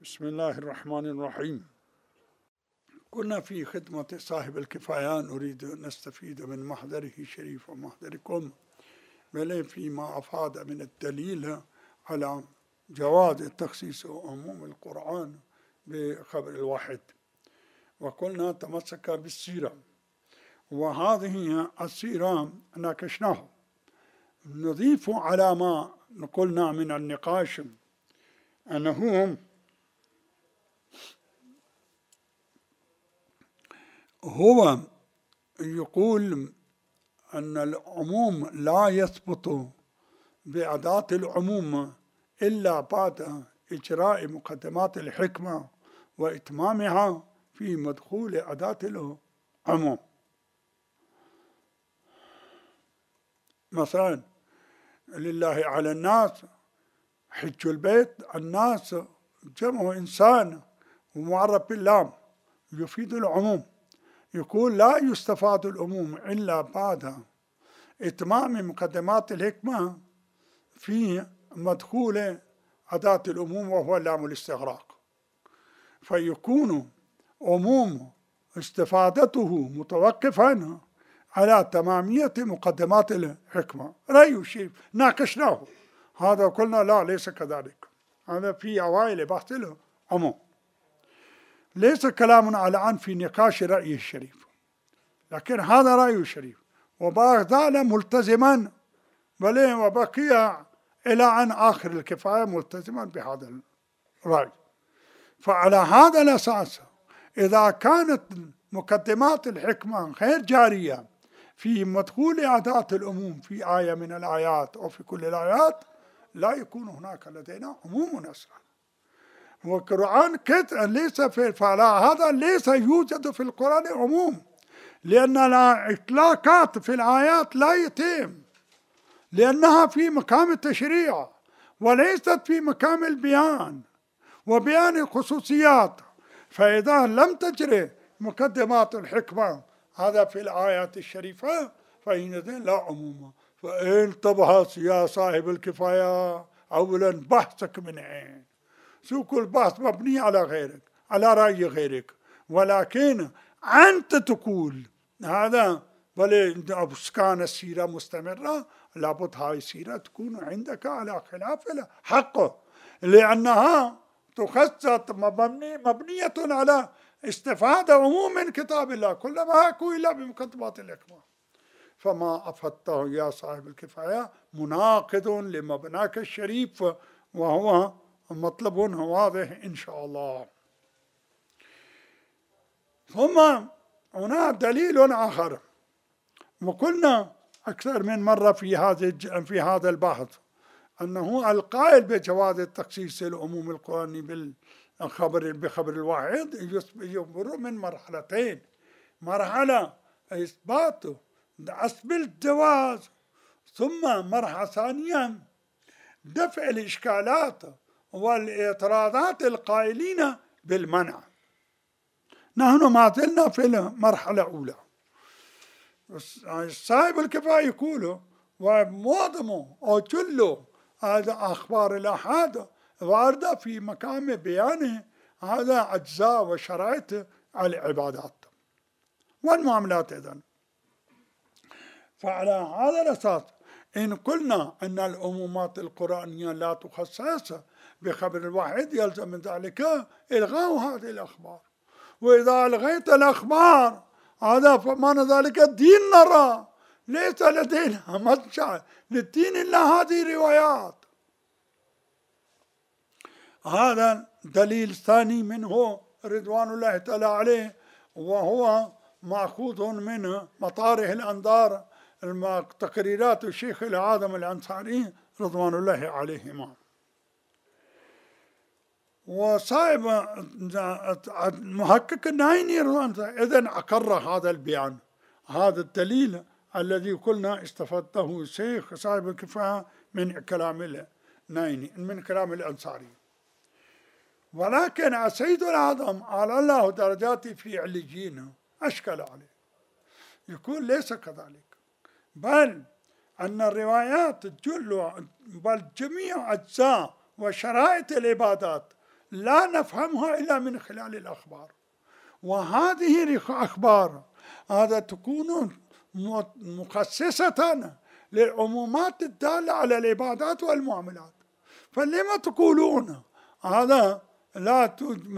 بسم الله الرحمن الرحيم. كنا في خدمة صاحب الكفاية، نريد أن نستفيد من محضره الشريف ومحضركم بل فيما أفاد من الدليل على جواز تخصيص عموم القرآن بخبر الواحد، وقلنا تمسك بالسيرة، وهذه السيرة ناقشناها. نضيف على ما قلنا من النقاش أنه هو يقول أن العموم لا يثبت بأداة العموم إلا بعد إجراء مقدمات الحكمة وإتمامها في مدخول أداة العموم. مثلا لله على الناس حج البيت، الناس جمع إنسان ومعرف باللام يفيد العموم. يقول لا يستفاد العموم إلا بعد إتمام مقدمات الحكمة في مدخول أداة العموم وهو لام الاستغراق، فيكون عموم استفادته متوقفا على تمامية مقدمات الحكمة. رأي الشيخ ناقشناه هذا، قلنا لا ليس كذلك، هذا في أوائل بحث العموم، ليس كلامنا الآن في نقاش رأيه الشريف، لكن هذا رأيه الشريف وبعد ملتزما بل وبقي إلى أن آخر الكفاية ملتزما بهذا الرأي. فعلى هذا الأساس إذا كانت مقدمات الحكمة غير جارية في مدخول أداة العموم في آية من الآيات أو في كل الآيات، لا يكون هناك لدينا عموم أصلا. والقرآن ليس فعلى هذا ليس يوجد في القرآن عموم، لأن الإطلاقات في الآيات لا يتم، لأنها في مقام التشريع وليست في مقام البيان وبيان الخصوصيات. فإذا لم تجري مقدمات الحكمة هذا في الآيات الشريفة فإنذ لا عموم. فانتبه يا صاحب الكفاية، أولا بحثك من عين، سوق البحث مبني على غيرك، على رأي غيرك، ولكن أنت تقول هذا بل كان السيرة مستمرة، لابد هاي السيرة تكون عندك على خلاف الحق، لأنها تخصص مبنية على استفادة عموم من كتاب الله، كلما أكو إلا بمقدمات الحكمة. فما أفدته يا صاحب الكفاية مناقض لمبناك الشريف، وهو مطلب واضح إن شاء الله. ثم هناك دليل آخر، وقلنا أكثر من مرة في هذا البحث أنه القائل بجواز التخصيص العموم القرآني بخبر الواحد يمر من مرحلتين: مرحلة إثبات أصل الجواز، ثم مرحلة ثانية دفع الإشكالات والاعتراضات القائلين بالمنع. نحن ما زلنا في المرحلة الأولى. صاحب الكفاية يقول ومعظم أو كل هذا أخبار الآحاد واردة في مقام بيان هذا أجزاء وشرائط العبادات والمعاملات أيضا. فعلى هذا الأساس إن قلنا أن العمومات القرآنية لا تخصص بخبر الواحد يلزم من ذلك إلغاء هذه الأخبار، وإذا ألغيت الأخبار هذا فمعنى ذلك الدين نرى، ليس لدينا مرجع للدين إلا هذه الروايات. هذا دليل ثاني منه رضوان الله تعالى عليه، وهو مأخوذ من مطارح الأنظار تقريرات الشيخ العاظم الأنصاري رضوان الله عليهما. وصاحب محقق النايني إذن أقر هذا البيان، هذا الدليل الذي قلنا استفدته الشيخ صاحب الكفاية من كلام النايني من كلام الأنصاري. ولكن السيد الأعظم على الله درجاته في عليين أشكل عليه، يقول ليس كذلك، بل أن الروايات بل جميع أجزاء وشرائط العبادات لا نفهمها إلا من خلال الأخبار، وهذه الأخبار هذا تكون مخصصة للعمومات الدالة على العبادات والمعاملات. فلما تقولون هذا لا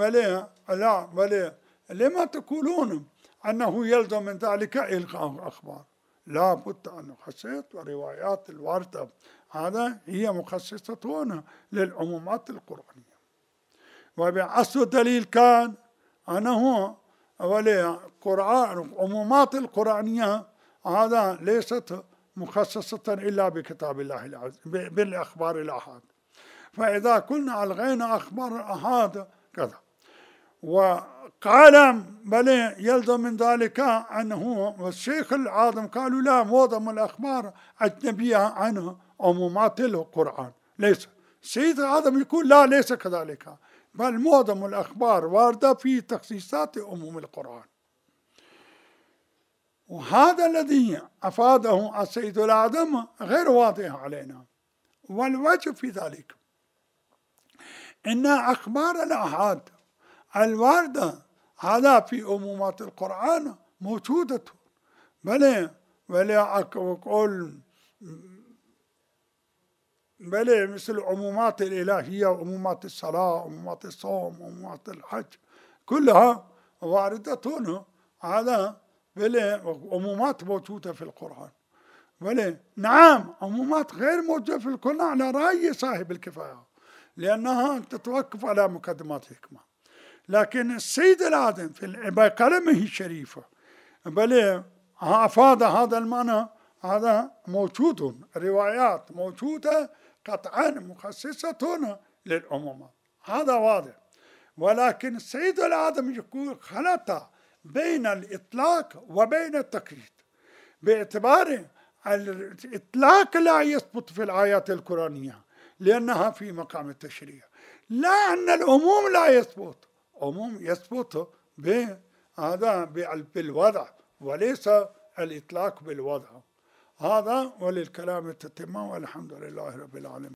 لما تقولون أنه يلزم من ذلك إلغاء الأخبار؟ لا بد أن نخصص، والروايات الواردة هذا هي مخصصة للعمومات القرآنية. وبأصل الدليل كان أنه العمومات القرآنية هذا ليست مخصصة إلا بكتاب الله العزيز بالأخبار الآحاد. فإذا كنا ألغينا أخبار الآحاد كذا، وقال بل يلزم من ذلك أنه والشيخ العاظم قالوا لا، معظم الأخبار أجنبية عن عمومات القرآن. ليس، السيد العاظم يقول لا، ليس كذلك، بل معظم الأخبار واردة في تخصيصات عموم القرآن. وهذا الذي أفاده السيد العاظم غير واضح علينا. والوجه في ذلك إن أخبار الآحاد الواردة هذا في عمومات القرآن موجودة، بل أقول مثل عمومات الإلهية، عمومات الصلاة، عمومات الصوم، عمومات الحج، كلها واردة هذا عمومات موجودة في القرآن. نعم، عمومات غير موجودة في القرآن على رأي صاحب الكفاية، لأنها تتوقف على مقدمات الحكمة. لكن السيد العاظم في كلمه الشريفة أفاد هذا المعنى، هذا موجود، روايات موجودة قطعا مخصصة للعمومات، هذا واضح. ولكن السيد العاظم يقول خلط بين الإطلاق وبين التقييد، باعتبار الإطلاق لا يثبت في الآيات القرآنية لأنها في مقام التشريع، لا أن العموم لا يثبت، عموم يثبت بالوضع وليس الإطلاق بالوضع. هذا وللكلام التتمة، والحمد لله رب العالمين.